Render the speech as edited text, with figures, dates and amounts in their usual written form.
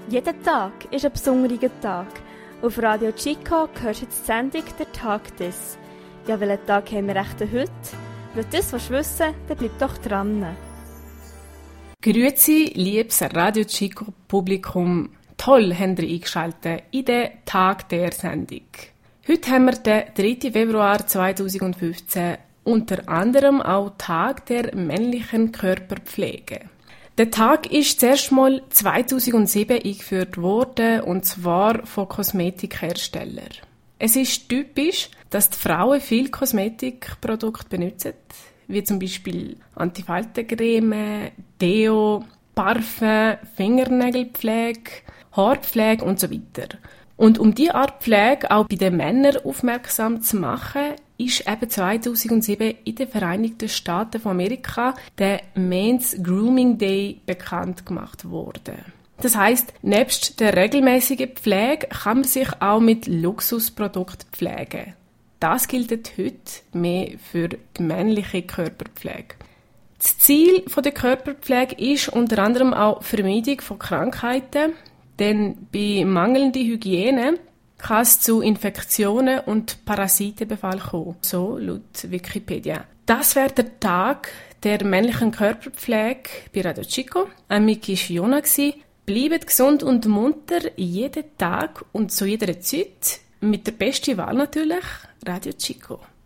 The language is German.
Jeder Tag ist ein besonderer Tag. Auf Radio Chico hörst du die Sendung «Der Tag des». Ja, welchen Tag haben wir echt heute? Wenn du das wissen willst, dann bleib doch dran. Grüezi, liebes Radio Chico Publikum. Toll, habt ihr eingeschaltet in den «Tag der Sendung». Heute haben wir den 3. Februar 2015, unter anderem auch Tag der männlichen Körperpflege. Der Tag ist zuerst mal 2007 eingeführt worden, und zwar von Kosmetikherstellern. Es ist typisch, dass die Frauen viele Kosmetikprodukte benutzen, wie zum Beispiel Antifaltencreme, Deo, Parfum, Fingernägelpflege, Haarpflege und so weiter. Und um diese Art Pflege auch bei den Männern aufmerksam zu machen, ist eben 2007 in den Vereinigten Staaten von Amerika der Men's Grooming Day bekannt gemacht worden. Das heisst, nebst der regelmäßigen Pflege kann man sich auch mit Luxusprodukten pflegen. Das gilt heute mehr für die männliche Körperpflege. Das Ziel der Körperpflege ist unter anderem auch die Vermeidung von Krankheiten, denn bei mangelnder Hygiene kann es zu Infektionen und Parasitenbefall kommen, so laut Wikipedia. Das wäre der Tag der männlichen Körperpflege bei Radio Chico. Miki Fiona gsi. Bleibt gesund und munter jeden Tag und zu jeder Zeit. Mit der besten Wahl natürlich, Radio Chico.